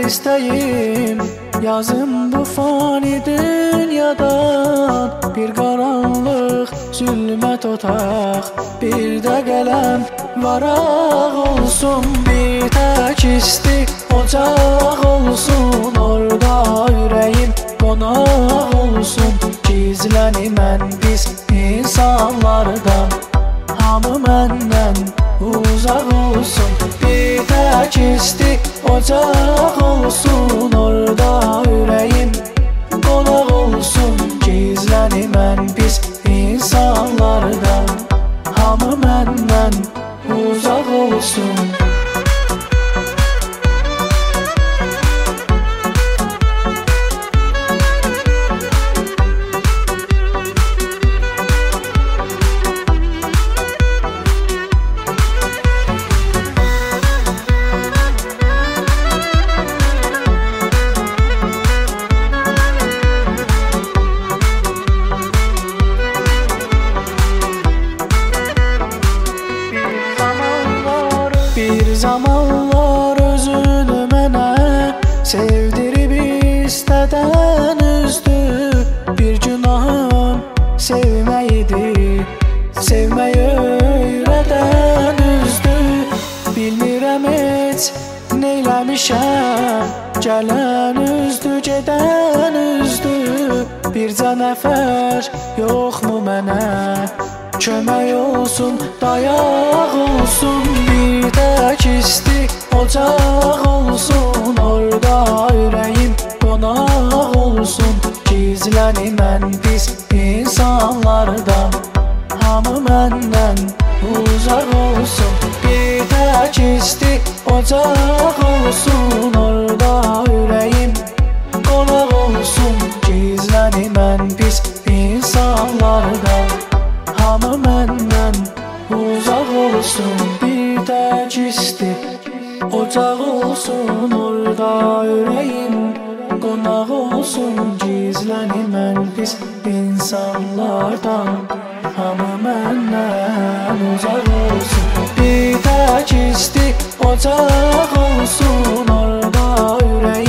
istəyim yazım bu fani dünyadan. Bir qaranlıq zülmət otaq, bir də qələm varaq olsun. Bir tək isti ocaq olsun, orada ürəyim qonaq olsun. Gizlənimən pis insanlardan, hamı məndən uzaq olsun. Bir tək isti ocaq olsun, orada ürəyim qonaq olsun. Gizlənimən pis insanlardan, hamı məndən uzaq olsun. Bir zamanlar özünü mənə sevdirib istədən üzdü. Bir günahım sevmək idi, sevməyi öyrədən üzdü. Bilmirəm heç neyləmişəm, gələn üzdü, gedən üzdü. Bircə nəfər yoxmu mənə kömək olsun, dayaq olsun. Bir tək isti ocaq olsun, orada ürəyim qonaq olsun. Gizlənimən pis insanlardan, hamı məndən uzaq olsun. Bir tək isti ocaq olsun, orada ürəyim qonaq olsun. Gizlənimən pis insanlardan, hamı məndən uzaq olsun. Bir tək isti ocaq olsun, orada ürəyim qonaq olsun. Gizlənimən pis insanlardan, hamı məndən uzaq olsun. Bir tək isti ocaq olsun, orada ürəyim